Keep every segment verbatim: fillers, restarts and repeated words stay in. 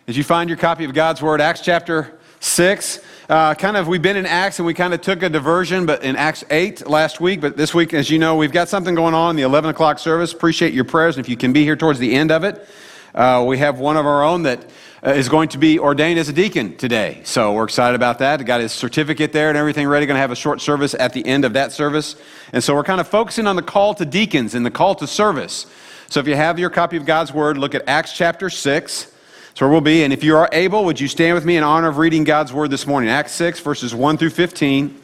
As you find your copy of God's Word, Acts chapter six, uh, kind of, we've been in Acts and we kind of took a diversion, but in Acts eight last week, but this week, as you know, we've got something going on in the eleven o'clock service. Appreciate your prayers, and if you can be here towards the end of it, uh, we have one of our own that uh, is going to be ordained as a deacon today. So we're excited about that. Got his certificate there and everything ready. Going to have a short service at the end of that service. And so we're kind of focusing on the call to deacons and the call to service. So if you have your copy of God's Word, look at Acts chapter six. That's where we'll be. And if you are able, would you stand with me in honor of reading God's Word this morning? Acts six, verses one through fifteen.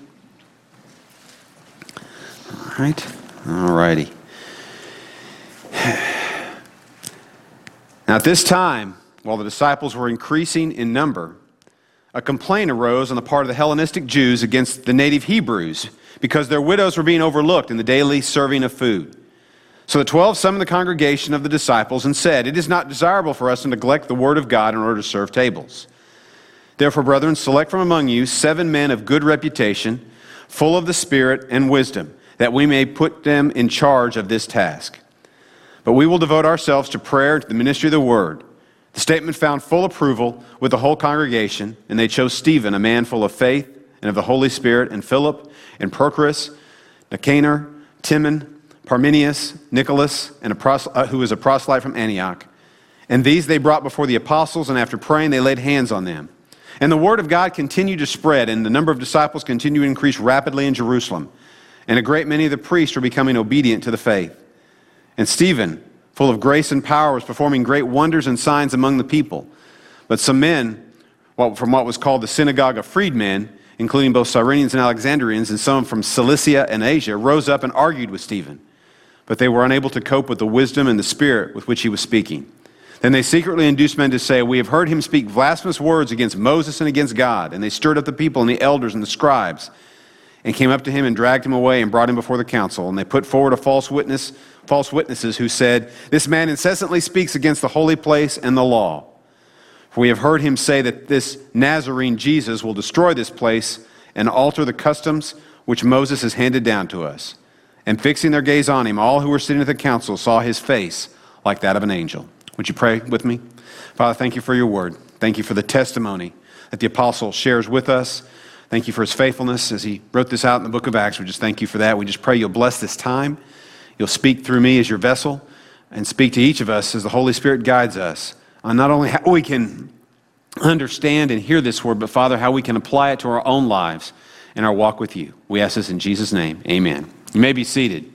All right. All righty. Now at this time, while the disciples were increasing in number, a complaint arose on the part of the Hellenistic Jews against the native Hebrews because their widows were being overlooked in the daily serving of food. So the twelve summoned the congregation of the disciples and said, "It is not desirable for us to neglect the word of God in order to serve tables. Therefore, brethren, select from among you seven men of good reputation, full of the Spirit and wisdom, that we may put them in charge of this task. But we will devote ourselves to prayer and to the ministry of the word." The statement found full approval with the whole congregation, and they chose Stephen, a man full of faith and of the Holy Spirit, and Philip, and Prochorus, Nicanor, Timon, Parmenius, Nicholas, and a pros- uh, who was a proselyte from Antioch. And these they brought before the apostles, and after praying they laid hands on them. And the word of God continued to spread, and the number of disciples continued to increase rapidly in Jerusalem. And a great many of the priests were becoming obedient to the faith. And Stephen, full of grace and power, was performing great wonders and signs among the people. But some men, well, from what was called the synagogue of freedmen, including both Cyrenians and Alexandrians, and some from Cilicia and Asia, rose up and argued with Stephen. But they were unable to cope with the wisdom and the spirit with which he was speaking. Then they secretly induced men to say, "We have heard him speak blasphemous words against Moses and against God." And they stirred up the people and the elders and the scribes, and came up to him and dragged him away and brought him before the council. And they put forward a false witness, false witnesses who said, "This man incessantly speaks against the holy place and the law. For we have heard him say that this Nazarene Jesus will destroy this place and alter the customs which Moses has handed down to us." And fixing their gaze on him, all who were sitting at the council saw his face like that of an angel. Would you pray with me? Father, thank you for your word. Thank you for the testimony that the apostle shares with us. Thank you for his faithfulness as he wrote this out in the book of Acts. We just thank you for that. We just pray you'll bless this time. You'll speak through me as your vessel and speak to each of us as the Holy Spirit guides us on not only how we can understand and hear this word, but Father, how we can apply it to our own lives and our walk with you. We ask this in Jesus' name. Amen. You may be seated.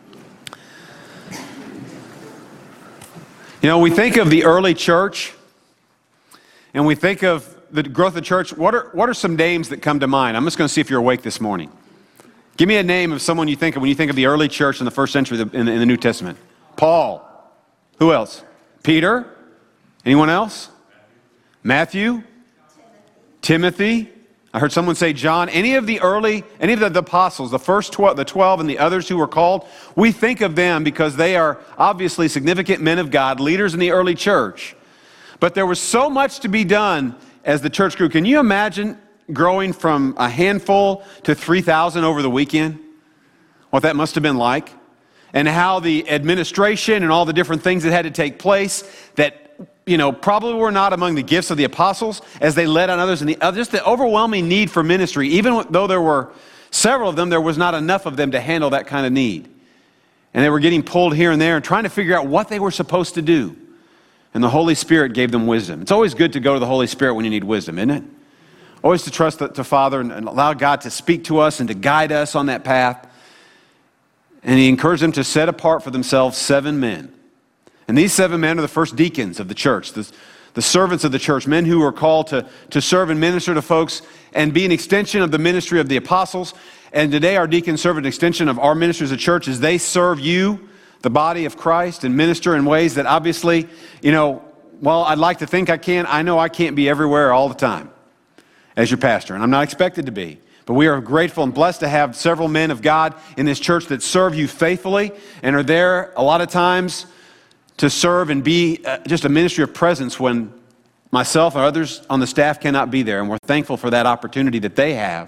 You know, we think of the early church, and we think of the growth of the church. What are, what are some names that come to mind? I'm just going to see if you're awake this morning. Give me a name of someone you think of when you think of the early church in the first century in the, in the New Testament. Paul. Who else? Peter? Anyone else? Matthew? Timothy? I heard someone say John. Any of the early, any of the, the apostles, the first twelve, the twelve and the others who were called, we think of them because they are obviously significant men of God, leaders in the early church. But there was so much to be done as the church grew. Can you imagine growing from a handful to three thousand over the weekend? What that must have been like. And how the administration and all the different things that had to take place that, you know, probably were not among the gifts of the apostles as they led on others. And the, just the overwhelming need for ministry. Even though there were several of them, there was not enough of them to handle that kind of need. And they were getting pulled here and there and trying to figure out what they were supposed to do. And the Holy Spirit gave them wisdom. It's always good to go to the Holy Spirit when you need wisdom, isn't it? Always to trust the, the Father and, and allow God to speak to us and to guide us on that path. And he encouraged them to set apart for themselves seven men. And these seven men are the first deacons of the church, the, the servants of the church, men who are called to, to serve and minister to folks and be an extension of the ministry of the apostles. And today our deacons serve an extension of our ministry as a church as they serve you, the body of Christ, and minister in ways that obviously, you know, while I'd like to think I can, I know I can't be everywhere all the time as your pastor, and I'm not expected to be. But we are grateful and blessed to have several men of God in this church that serve you faithfully and are there a lot of times to serve and be uh, just a ministry of presence when myself or others on the staff cannot be there. And we're thankful for that opportunity that they have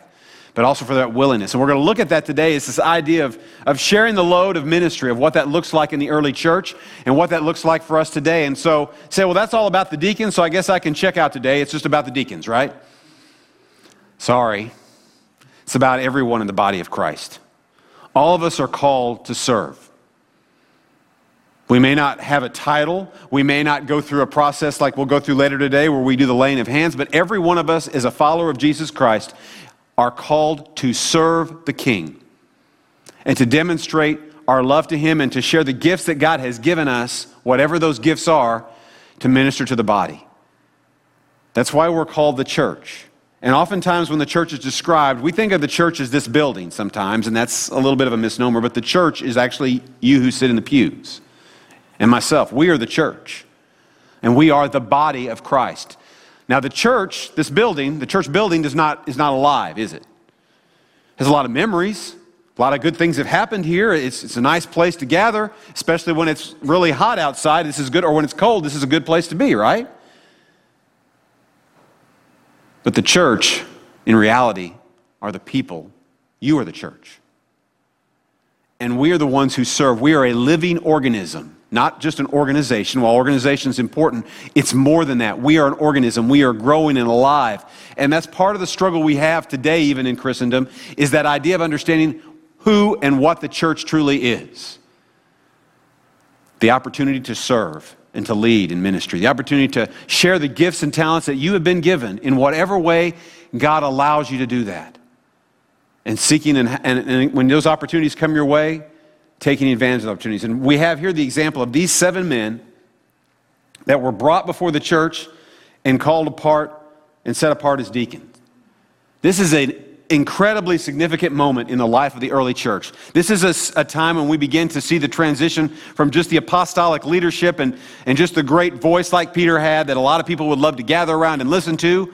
but also for that willingness. And we're going to look at that today. It's this idea of, of sharing the load of ministry, of what that looks like in the early church and what that looks like for us today. And so say, well, that's all about the deacons, so I guess I can check out today. It's just about the deacons, right? Sorry. It's about everyone in the body of Christ. All of us are called to serve. We may not have a title. We may not go through a process like we'll go through later today where we do the laying of hands, but every one of us as a follower of Jesus Christ are called to serve the King and to demonstrate our love to Him and to share the gifts that God has given us, whatever those gifts are, to minister to the body. That's why we're called the church. And oftentimes when the church is described, we think of the church as this building sometimes, and that's a little bit of a misnomer, but the church is actually you who sit in the pews. And myself, we are the church. And we are the body of Christ. Now the church, this building, the church building does not, is not alive, is it? It has a lot of memories. A lot of good things have happened here. It's, it's a nice place to gather, especially when it's really hot outside. This is good, or when it's cold, this is a good place to be, right? But the church, in reality, are the people. You are the church. And we are the ones who serve. We are a living organism. Not just an organization. While organization is important, it's more than that. We are an organism. We are growing and alive. And that's part of the struggle we have today, even in Christendom, is that idea of understanding who and what the church truly is. The opportunity to serve and to lead in ministry. The opportunity to share the gifts and talents that you have been given in whatever way God allows you to do that. And seeking, and, and, and when those opportunities come your way, taking advantage of opportunities. And we have here the example of these seven men that were brought before the church and called apart and set apart as deacons. This is an incredibly significant moment in the life of the early church. This is a, a time when we begin to see the transition from just the apostolic leadership and, and just the great voice like Peter had that a lot of people would love to gather around and listen to,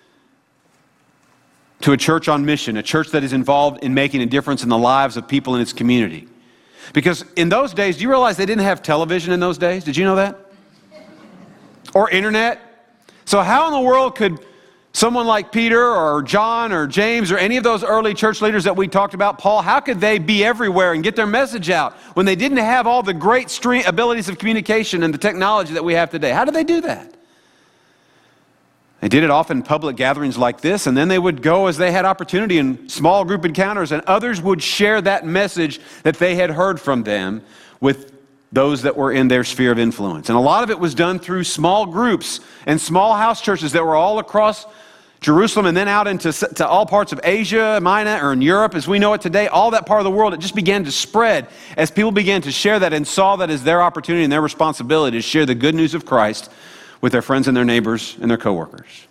to a church on mission, a church that is involved in making a difference in the lives of people in its community. Because in those days, do you realize they didn't have television in those days? Did you know that? Or internet? So how in the world could someone like Peter or John or James or any of those early church leaders that we talked about, Paul, how could they be everywhere and get their message out when they didn't have all the great stream abilities of communication and the technology that we have today? How did they do that? They did it often in public gatherings like this, and then they would go as they had opportunity in small group encounters, and others would share that message that they had heard from them with those that were in their sphere of influence. And a lot of it was done through small groups and small house churches that were all across Jerusalem and then out into to all parts of Asia, Minor, or in Europe as we know it today. All that part of the world, it just began to spread as people began to share that and saw that as their opportunity and their responsibility to share the good news of Christ with their friends and their neighbors and their coworkers.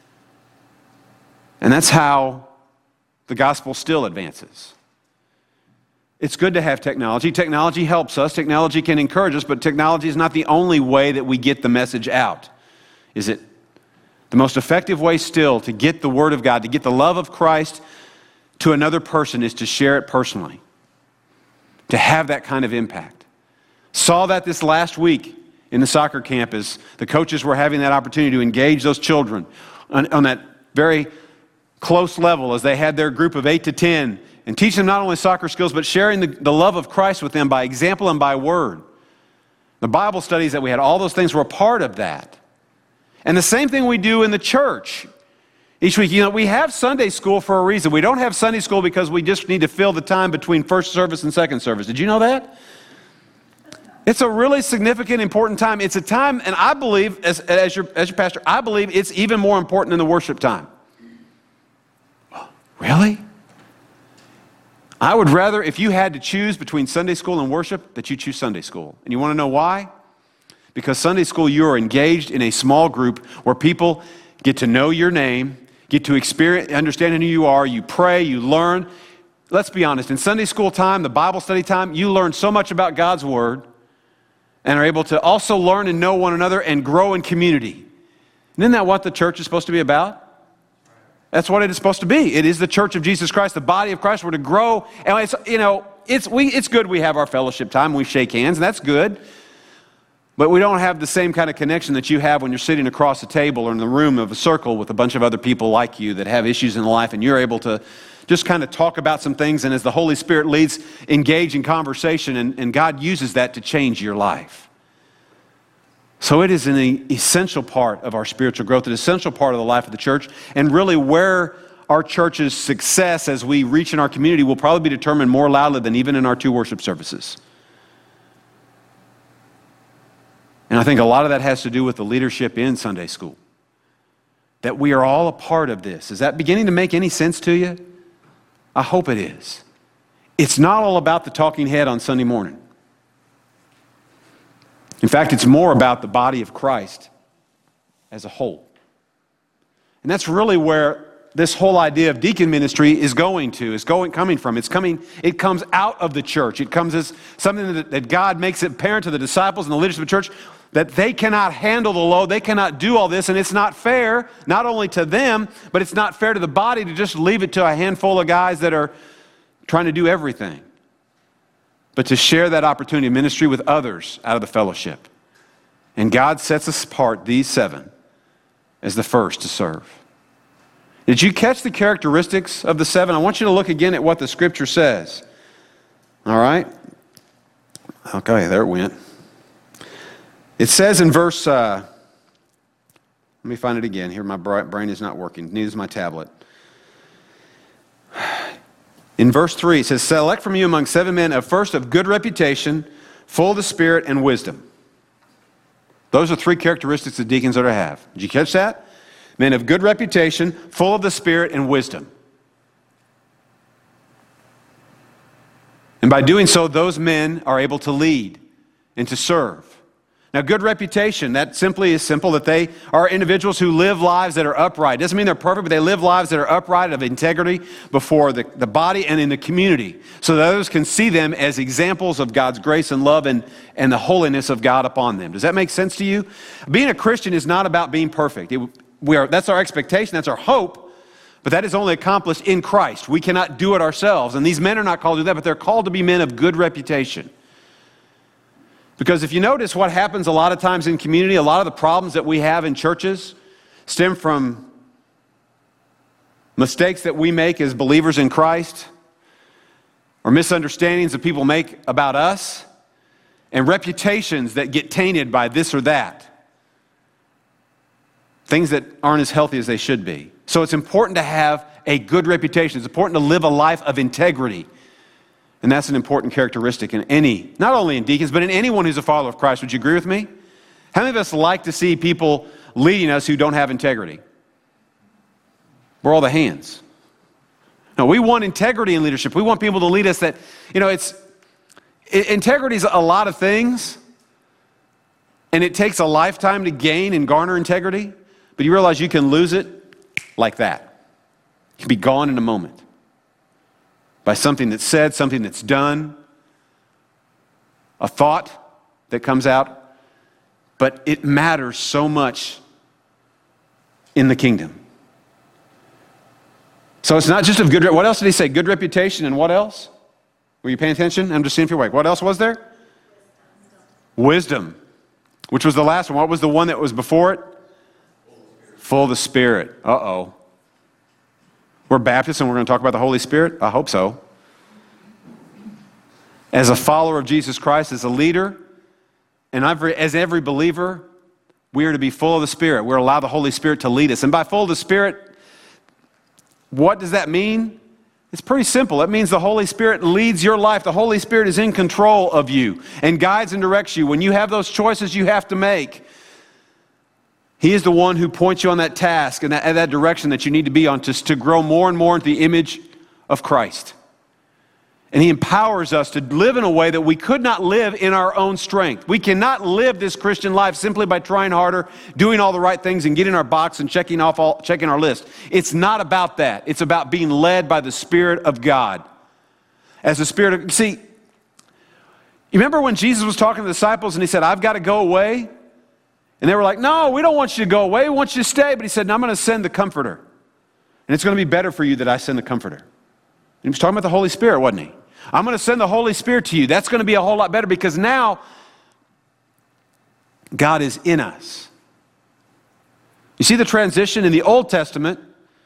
And that's how the gospel still advances. It's good to have technology. Technology helps us. Technology can encourage us, but technology is not the only way that we get the message out, is it? The most effective way still to get the Word of God, to get the love of Christ to another person is to share it personally, to have that kind of impact. Saw that this last week in the soccer camp as the coaches were having that opportunity to engage those children on, on that very close level as they had their group of eight to ten and teach them not only soccer skills, but sharing the, the love of Christ with them by example and by word. The Bible studies that we had, all those things were a part of that. And the same thing we do in the church. Each week, you know, we have Sunday school for a reason. We don't have Sunday school because we just need to fill the time between first service and second service. Did you know that? It's a really significant, important time. It's a time, and I believe, as, as, your, as your pastor, I believe it's even more important than the worship time. Really? I would rather, if you had to choose between Sunday school and worship, that you choose Sunday school. And you want to know why? Because Sunday school, you are engaged in a small group where people get to know your name, get to experience, understand who you are, you pray, you learn. Let's be honest, in Sunday school time, the Bible study time, you learn so much about God's Word and are able to also learn and know one another and grow in community. Isn't that what the church is supposed to be about? That's what it is supposed to be. It is the church of Jesus Christ, the body of Christ. We're to grow. And it's, you know, it's, we, it's good we have our fellowship time, we shake hands, and that's good. But we don't have the same kind of connection that you have when you're sitting across a table or in the room of a circle with a bunch of other people like you that have issues in life, and you're able to just kind of talk about some things, and as the Holy Spirit leads, engage in conversation, and, and God uses that to change your life. So it is an essential part of our spiritual growth, an essential part of the life of the church, and really where our church's success as we reach in our community will probably be determined more loudly than even in our two worship services. And I think a lot of that has to do with the leadership in Sunday school. That we are all a part of this. Is that beginning to make any sense to you? I hope it is. It's not all about the talking head on Sunday morning. In fact, it's more about the body of Christ as a whole. And that's really where this whole idea of deacon ministry is going to, is going, coming from. It's coming, it comes out of the church. It comes as something that, that God makes it apparent to the disciples and the leadership of the church that they cannot handle the load, they cannot do all this, and it's not fair, not only to them, but it's not fair to the body to just leave it to a handful of guys that are trying to do everything, but to share that opportunity of ministry with others out of the fellowship. And God sets us apart, these seven, as the first to serve. Did you catch the characteristics of the seven? I want you to look again at what the Scripture says. All right? Okay, there it went. It says in verse, uh, let me find it again. Here, my brain is not working. Neither is my tablet. In verse three, it says, select from you among seven men of first of good reputation, full of the Spirit and wisdom. Those are three characteristics that deacons are to have. Did you catch that? Men of good reputation, full of the Spirit and wisdom. And by doing so, those men are able to lead and to serve. Now, good reputation, that simply is simple, that they are individuals who live lives that are upright. Doesn't mean they're perfect, but they live lives that are upright, of integrity before the, the body and in the community, so that others can see them as examples of God's grace and love and, and the holiness of God upon them. Does that make sense to you? Being a Christian is not about being perfect. It, we are, that's our expectation, that's our hope, but that is only accomplished in Christ. We cannot do it ourselves, and these men are not called to do that, but they're called to be men of good reputation. Because if you notice what happens a lot of times in community, a lot of the problems that we have in churches stem from mistakes that we make as believers in Christ, or misunderstandings that people make about us, and reputations that get tainted by this or that. Things that aren't as healthy as they should be. So it's important to have a good reputation. It's important to live a life of integrity. And that's an important characteristic in any, not only in deacons, but in anyone who's a follower of Christ. Would you agree with me? How many of us like to see people leading us who don't have integrity? We're all the hands. No, we want integrity in leadership. We want people to lead us that, you know, it's, integrity is a lot of things, and it takes a lifetime to gain and garner integrity, but you realize you can lose it like that. It can be gone in a moment. By something that's said, something that's done, a thought that comes out. But it matters so much in the kingdom. So it's not just of good, what else did he say? Good reputation, and what else? Were you paying attention? I'm just seeing if you're awake. What else was there? Wisdom, which was the last one. What was the one that was before it? Full of the Spirit. Uh-oh. We're Baptists and we're going to talk about the Holy Spirit? I hope so. As a follower of Jesus Christ, as a leader, and as every believer, we are to be full of the Spirit. We're to allow the Holy Spirit to lead us. And by full of the Spirit, what does that mean? It's pretty simple. It means the Holy Spirit leads your life. The Holy Spirit is in control of you and guides and directs you. When you have those choices you have to make, He is the one who points you on that task and that, and that direction that you need to be on to, to grow more and more into the image of Christ. And He empowers us to live in a way that we could not live in our own strength. We cannot live this Christian life simply by trying harder, doing all the right things, and getting our box and checking off all, checking our list. It's not about that. It's about being led by the Spirit of God. As the Spirit of, see, you remember when Jesus was talking to the disciples and He said, I've got to go away? And they were like, no, we don't want you to go away. We want you to stay. But He said, no, I'm going to send the Comforter. And it's going to be better for you that I send the Comforter. And He was talking about the Holy Spirit, wasn't He? I'm going to send the Holy Spirit to you. That's going to be a whole lot better because now God is in us. You see the transition in the Old Testament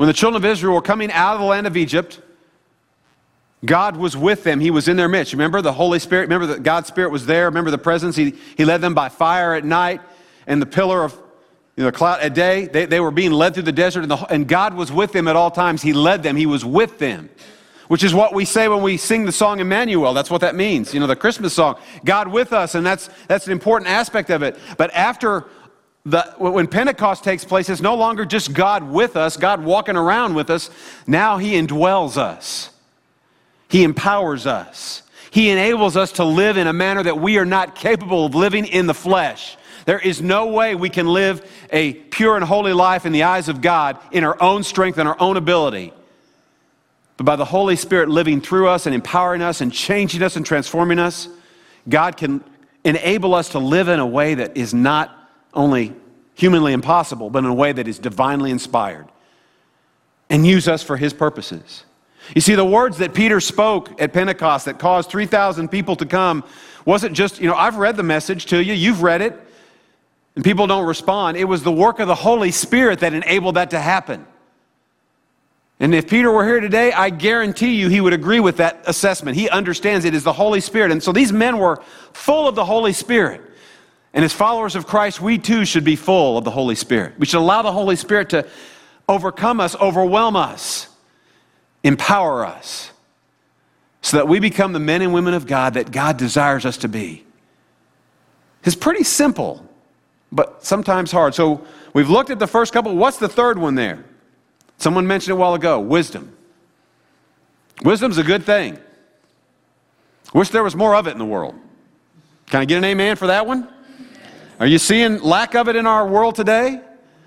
When the children of Israel were coming out of the land of Egypt, God was with them. He was in their midst. Remember the Holy Spirit? Remember that God's Spirit was there? Remember the presence? He, he led them by fire at night and the pillar of you know, the cloud at day. They, they were being led through the desert, and, the, and God was with them at all times. He led them. He was with them, which is what we say when we sing the song Emmanuel. That's what that means. You know, the Christmas song, God with us, and that's, that's an important aspect of it. But after the, when Pentecost takes place, it's no longer just God with us, God walking around with us. Now He indwells us. He empowers us. He enables us to live in a manner that we are not capable of living in the flesh. There is no way we can live a pure and holy life in the eyes of God in our own strength and our own ability. But by the Holy Spirit living through us and empowering us and changing us and transforming us, God can enable us to live in a way that is not only humanly impossible, but in a way that is divinely inspired, and use us for His purposes. You see, the words that Peter spoke at Pentecost that caused three thousand people to come wasn't just, you know, I've read the message to you, you've read it, and people don't respond. It was the work of the Holy Spirit that enabled that to happen. And if Peter were here today, I guarantee you he would agree with that assessment. He understands it is the Holy Spirit. And so these men were full of the Holy Spirit. And as followers of Christ, we too should be full of the Holy Spirit. We should allow the Holy Spirit to overcome us, overwhelm us, empower us, so that we become the men and women of God that God desires us to be. It's pretty simple, but sometimes hard. So we've looked at the first couple. What's the third one there? Someone mentioned it a while ago, wisdom. Wisdom's a good thing. Wish there was more of it in the world. Can I get an amen for that one? Are you seeing lack of it in our world today?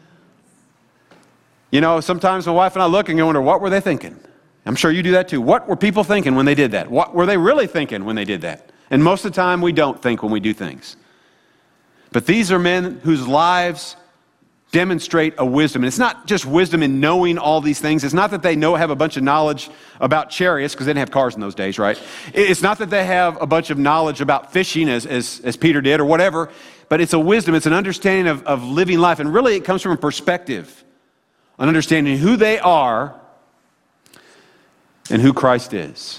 You know, sometimes my wife and I look and wonder, what were they thinking? I'm sure you do that too. What were people thinking when they did that? What were they really thinking when they did that? And most of the time, we don't think when we do things. But these are men whose lives demonstrate a wisdom. And it's not just wisdom in knowing all these things. It's not that they know have a bunch of knowledge about chariots, because they didn't have cars in those days, right? It's not that they have a bunch of knowledge about fishing, as, as, as Peter did, or whatever. But it's a wisdom. It's an understanding of, of living life. And really, it comes from a perspective, an understanding who they are and who Christ is.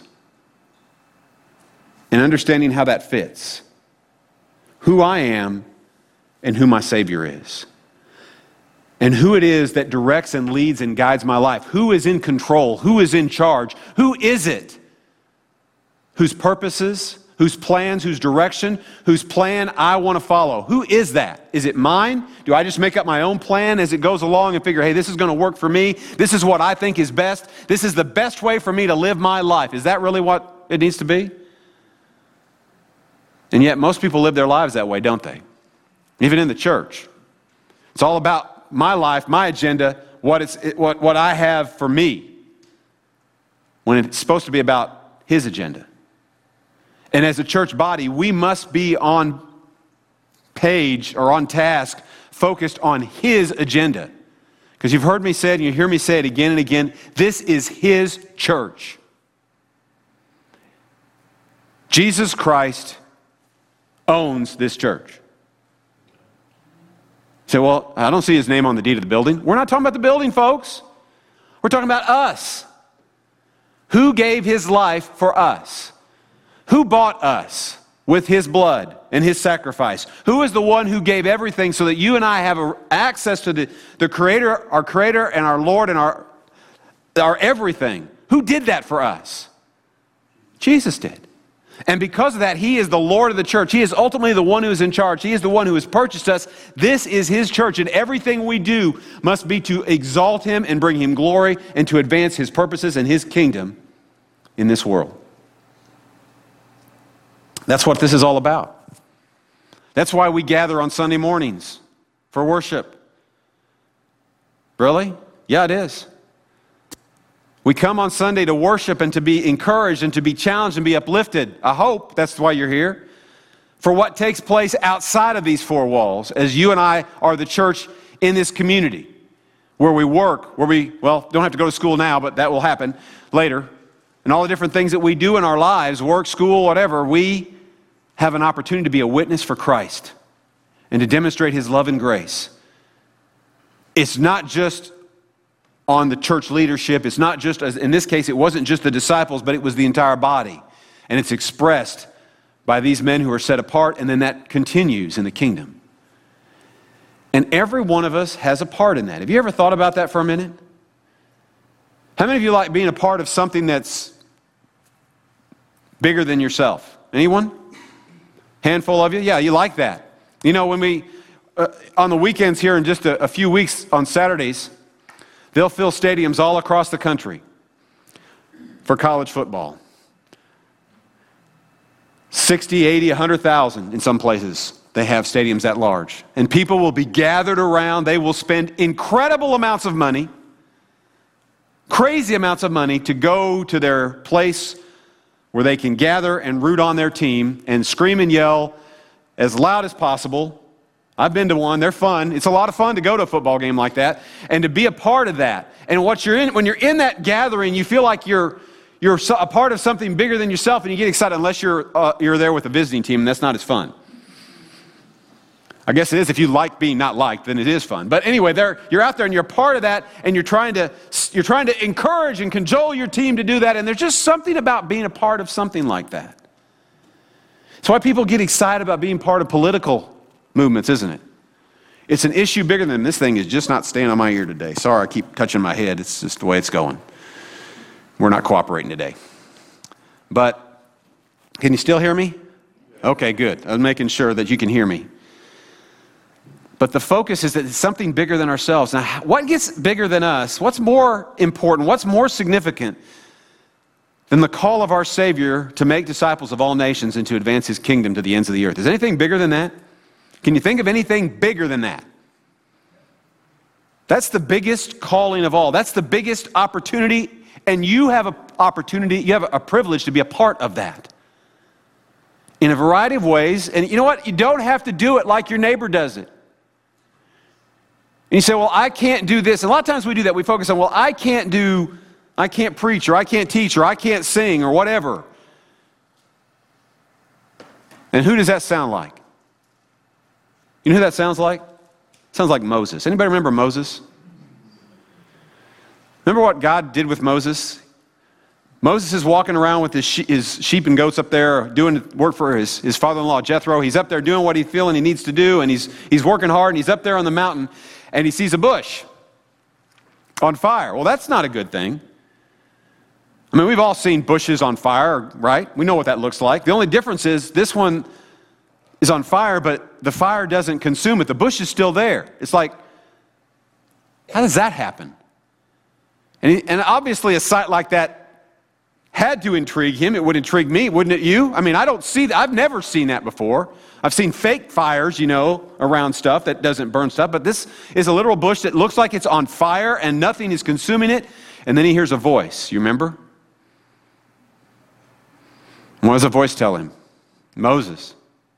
And understanding how that fits. Who I am and who my Savior is. And who it is that directs and leads and guides my life. Who is in control? Who is in charge? Who is it whose purposes, whose plans, whose direction, whose plan I want to follow? Who is that? Is it mine? Do I just make up my own plan as it goes along and figure, hey, this is going to work for me. This is what I think is best. This is the best way for me to live my life. Is that really what it needs to be? And yet most people live their lives that way, don't they? Even in the church. It's all about my life, my agenda, what, it's, what, what I have for me, when it's supposed to be about His agenda. And as a church body, we must be on page or on task, focused on His agenda. Because you've heard me say it, and you hear me say it again and again, this is His church. Jesus Christ owns this church. You say, well, I don't see His name on the deed of the building. We're not talking about the building, folks. We're talking about us. Who gave His life for us? Who bought us with His blood and His sacrifice? Who is the one who gave everything so that you and I have a, access to the, the Creator, our Creator and our Lord and our, our everything? Who did that for us? Jesus did. And because of that, He is the Lord of the church. He is ultimately the one who is in charge. He is the one who has purchased us. This is His church, and everything we do must be to exalt Him and bring Him glory and to advance His purposes and His kingdom in this world. That's what this is all about. That's why we gather on Sunday mornings for worship. Really? Yeah, it is. We come on Sunday to worship and to be encouraged and to be challenged and be uplifted. I hope that's why you're here. For what takes place outside of these four walls, as you and I are the church in this community, where we work, where we, well, don't have to go to school now, but that will happen later. And all the different things that we do in our lives, work, school, whatever, we have an opportunity to be a witness for Christ and to demonstrate His love and grace. It's not just on the church leadership. It's not just, as in this case, it wasn't just the disciples, but it was the entire body. And it's expressed by these men who are set apart, and then that continues in the kingdom. And every one of us has a part in that. Have you ever thought about that for a minute? How many of you like being a part of something that's bigger than yourself? Anyone? Handful of you? Yeah, you like that. You know, when we, uh, on the weekends here in just a, a few weeks on Saturdays, they'll fill stadiums all across the country for college football. sixty, eighty, one hundred thousand in some places. They have stadiums that large. And people will be gathered around. They will spend incredible amounts of money, crazy amounts of money to go to their place where they can gather and root on their team and scream and yell as loud as possible. I've been to one. They're fun. It's a lot of fun to go to a football game like that and to be a part of that. And what you're in, when you're in that gathering, you feel like you're you're a part of something bigger than yourself, and you get excited unless you're uh, you're there with a visiting team, and that's not as fun. I guess it is if you like being not liked, then it is fun. But anyway, there you're out there and you're part of that, and you're trying to you're trying to encourage and cajole your team to do that, and there's just something about being a part of something like that. It's why people get excited about being part of political movements, isn't it? It's an issue bigger than this thing is just not staying on my ear today. Sorry, I keep touching my head. It's just the way it's going. We're not cooperating today. But can you still hear me? Okay, good. I was making sure that you can hear me. But the focus is that it's something bigger than ourselves. Now, what gets bigger than us? What's more important? What's more significant than the call of our Savior to make disciples of all nations and to advance His kingdom to the ends of the earth? Is anything bigger than that? Can you think of anything bigger than that? That's the biggest calling of all. That's the biggest opportunity, and you have an opportunity, you have a privilege to be a part of that in a variety of ways. And you know what? You don't have to do it like your neighbor does it. And you say, well, I can't do this. And a lot of times we do that. We focus on, well, I can't do, I can't preach, or I can't teach, or I can't sing, or whatever. And who does that sound like? You know who that sounds like? It sounds like Moses. Anybody remember Moses? Remember what God did with Moses? Moses is walking around with his, she- his sheep and goats up there doing work for his, his father-in-law, Jethro. He's up there doing what he's feeling he needs to do, and he's, he's working hard, and he's up there on the mountain, and he sees a bush on fire. Well, that's not a good thing. I mean, we've all seen bushes on fire, right? We know what that looks like. The only difference is this one is on fire, but the fire doesn't consume it. The bush is still there. It's like, how does that happen? And, he, and obviously a sight like that had to intrigue him. It would intrigue me, wouldn't it you? I mean, I don't see that. I've never seen that before. I've seen fake fires, you know, around stuff that doesn't burn stuff. But this is a literal bush that looks like it's on fire and nothing is consuming it. And then he hears a voice. You remember? And what does the voice tell him? Moses,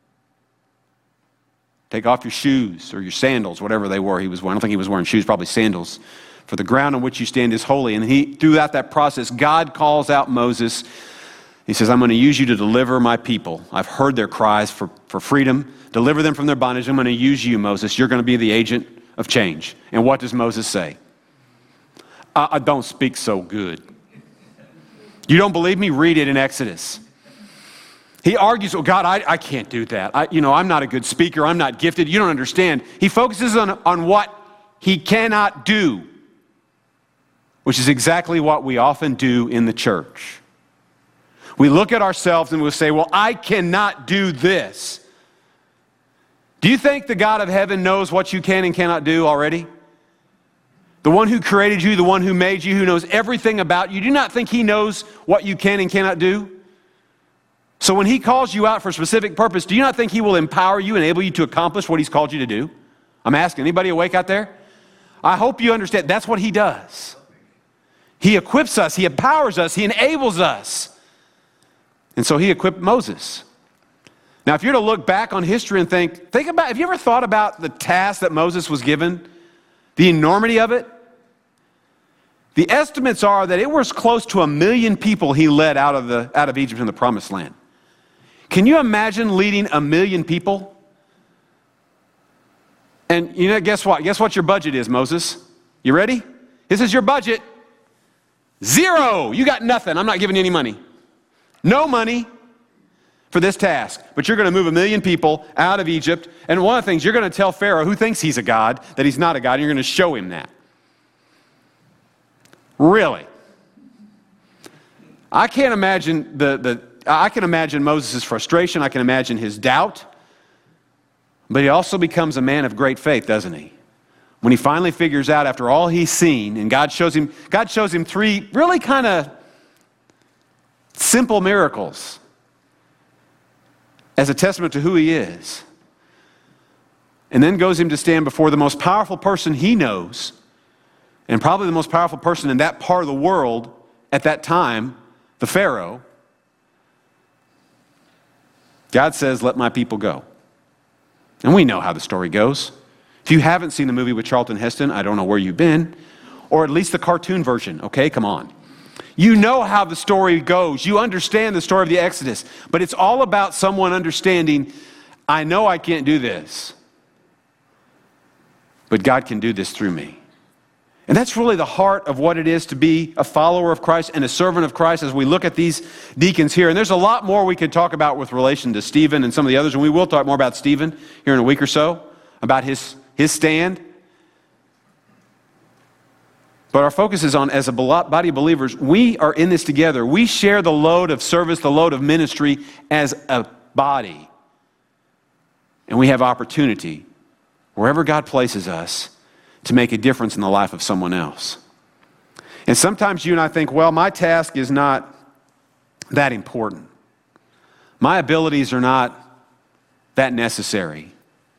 take off your shoes or your sandals, whatever they were he was wearing. I don't think he was wearing shoes, probably sandals. For the ground on which you stand is holy. And he, throughout that process, God calls out Moses. He says, I'm going to use you to deliver my people. I've heard their cries for, for freedom. Deliver them from their bondage. I'm going to use you, Moses. You're going to be the agent of change. And what does Moses say? I, I don't speak so good. You don't believe me? Read it in Exodus. He argues, well, God, I, I can't do that. I, you know, I'm not a good speaker. I'm not gifted. You don't understand. He focuses on, on what he cannot do, which is exactly what we often do in the church. We look at ourselves and we'll say, well, I cannot do this. Do you think the God of heaven knows what you can and cannot do already? The one who created you, the one who made you, who knows everything about you, do you not think he knows what you can and cannot do? So when he calls you out for a specific purpose, do you not think he will empower you, enable you to accomplish what he's called you to do? I'm asking, anybody awake out there? I hope you understand that's what he does. He equips us, he empowers us, he enables us. And so he equipped Moses. Now, if you're to look back on history and think, think about, have you ever thought about the task that Moses was given? The enormity of it? The estimates are that it was close to a million people he led out of, the, out of Egypt in the Promised Land. Can you imagine leading a million people? And you know, guess what? Guess what your budget is, Moses? You ready? This is your budget. Zero. You got nothing. I'm not giving you any money. No money for this task. But you're going to move a million people out of Egypt. And one of the things, you're going to tell Pharaoh, who thinks he's a god, that he's not a god, and you're going to show him that. Really? I can't imagine the, the I can imagine Moses' frustration. I can imagine his doubt. But he also becomes a man of great faith, doesn't he? When he finally figures out after all he's seen, and God shows him, God shows him three really kind of simple miracles as a testament to who he is. And then goes him to stand before the most powerful person he knows, and probably the most powerful person in that part of the world at that time, the Pharaoh. God says, let my people go. And we know how the story goes. If you haven't seen the movie with Charlton Heston, I don't know where you've been, or at least the cartoon version, okay? Come on. You know how the story goes. You understand the story of the Exodus, but it's all about someone understanding, I know I can't do this, but God can do this through me. And that's really the heart of what it is to be a follower of Christ and a servant of Christ as we look at these deacons here. And there's a lot more we could talk about with relation to Stephen and some of the others, and we will talk more about Stephen here in a week or so, about his, his stand. But our focus is on, as a body of believers, we are in this together. We share the load of service, the load of ministry as a body. And we have opportunity, wherever God places us, to make a difference in the life of someone else. And sometimes you and I think, well, my task is not that important. My abilities are not that necessary.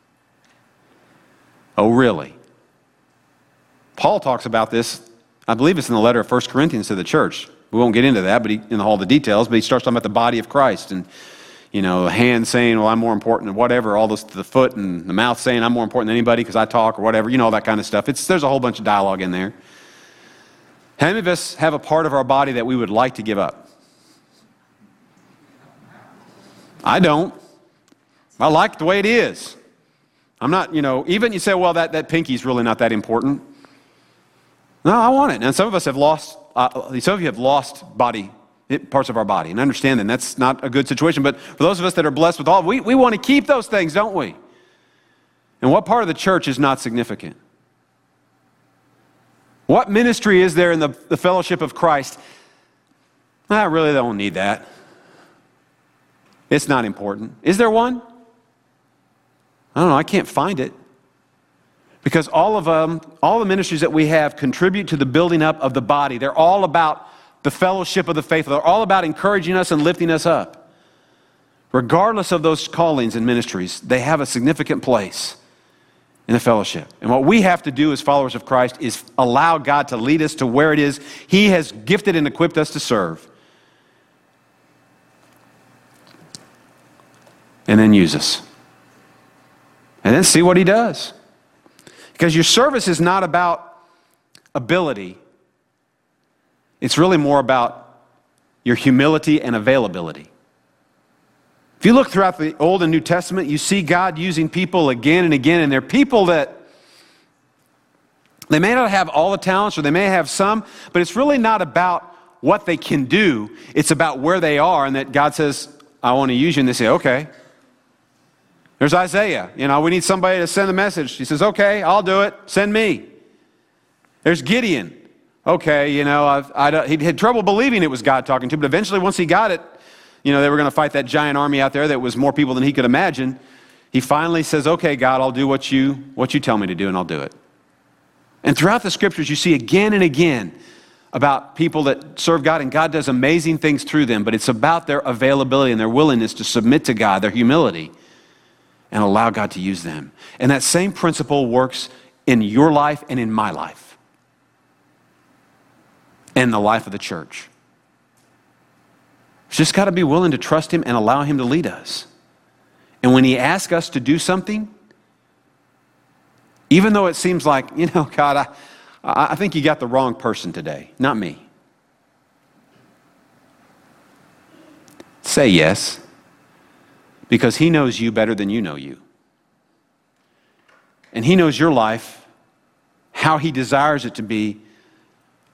Oh, really? Paul talks about this, I believe it's in the letter of First Corinthians to the church. We won't get into that, but he, in all the details, but he starts talking about the body of Christ, and you know, the hand saying, well, I'm more important than whatever, all this, the foot and the mouth saying I'm more important than anybody because I talk or whatever, you know, all that kind of stuff. It's, there's a whole bunch of dialogue in there. How many of us have a part of our body that we would like to give up? I don't. I like the way it is. I'm not, you know, even you say, well, that, that pinky's really not that important. No, I want it. And some of us have lost, uh, some of you have lost body parts of our body. And understand that that's not a good situation. But for those of us that are blessed with all, we, we want to keep those things, don't we? And what part of the church is not significant? What ministry is there in the, the fellowship of Christ? I really don't need that. It's not important. Is there one? I don't know. I can't find it. Because all of them, all the ministries that we have contribute to the building up of the body. They're all about the fellowship of the faithful. They're all about encouraging us and lifting us up. Regardless of those callings and ministries, they have a significant place in the fellowship. And what we have to do as followers of Christ is allow God to lead us to where it is He has gifted and equipped us to serve. And then use us. And then see what He does. Because your service is not about ability. It's really more about your humility and availability. If you look throughout the Old and New Testament, you see God using people again and again, and they're people that they may not have all the talents, or they may have some, but it's really not about what they can do. It's about where they are, and that God says, I want to use you, and they say, okay. There's Isaiah. You know, we need somebody to send a message. He says, okay, I'll do it. Send me. There's Gideon. Okay, you know, I've, I, he had trouble believing it was God talking to him, but eventually once he got it, you know, they were going to fight that giant army out there that was more people than he could imagine. He finally says, okay, God, I'll do what you, what you tell me to do, and I'll do it. And throughout the scriptures, you see again and again about people that serve God, and God does amazing things through them, but it's about their availability and their willingness to submit to God, their humility, and allow God to use them. And that same principle works in your life and in my life. And the life of the church. We've just got to be willing to trust Him and allow Him to lead us. And when He asks us to do something, even though it seems like, you know, God, I, I think you got the wrong person today, not me. Say yes, because He knows you better than you know you. And He knows your life, how He desires it to be,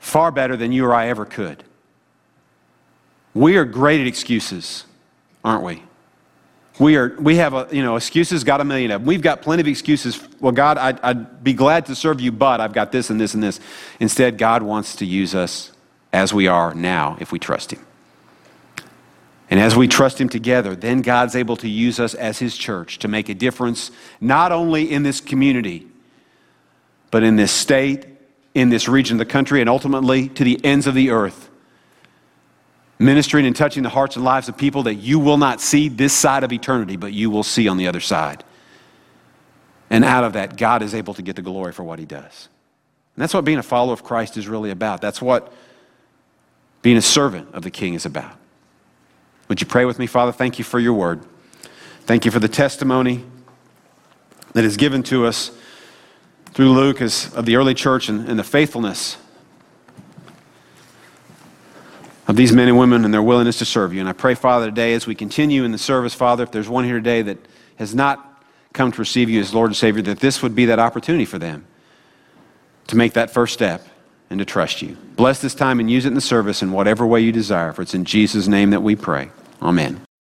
far better than you or I ever could. We are great at excuses, aren't we? We are. We have a, you know, excuses, got a million of them. We've got plenty of excuses. Well, God, I'd, I'd be glad to serve you, but I've got this and this and this. Instead, God wants to use us as we are now if we trust him. And as we trust him together, then God's able to use us as his church to make a difference, not only in this community, but in this state, in this region of the country, and ultimately to the ends of the earth. Ministering and touching the hearts and lives of people that you will not see this side of eternity, but you will see on the other side. And out of that, God is able to get the glory for what he does. And that's what being a follower of Christ is really about. That's what being a servant of the King is about. Would you pray with me, Father? Thank you for your word. Thank you for the testimony that is given to us through Luke as of the early church and, and the faithfulness of these men and women and their willingness to serve you. And I pray, Father, today as we continue in the service, Father, if there's one here today that has not come to receive you as Lord and Savior, that this would be that opportunity for them to make that first step and to trust you. Bless this time and use it in the service in whatever way you desire. For it's in Jesus' name that we pray. Amen.